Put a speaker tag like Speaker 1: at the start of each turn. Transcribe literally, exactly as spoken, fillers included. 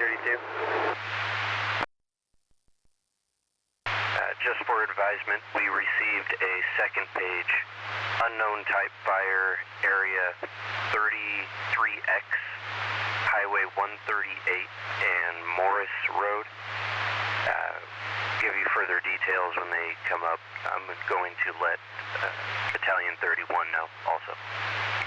Speaker 1: thirty-two. Uh, just for advisement, we received a second page, unknown type fire, area thirty-three X, Highway one thirty-eight and Morris Road. Uh, give you further details when they come up. I'm going to let uh, Battalion thirty-one know also.